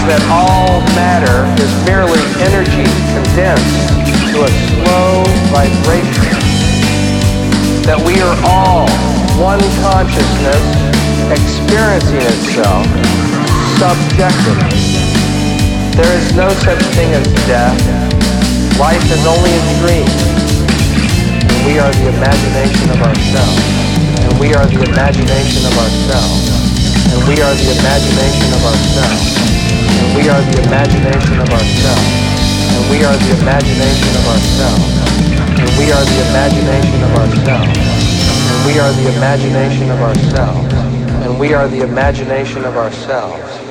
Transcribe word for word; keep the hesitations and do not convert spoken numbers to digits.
that all matter is merely energy condensed to a slow vibration, that we are all one consciousness experiencing itself subjectively. There is no such thing as death. Life is only a dream. And we are the imagination of ourselves. And we are the imagination of ourselves. And we are the imagination of ourselves. And we are the imagination of ourselves. And we are the imagination of ourselves. And we are the imagination of ourselves. And we are the imagination of ourselves. And we are the imagination of ourselves.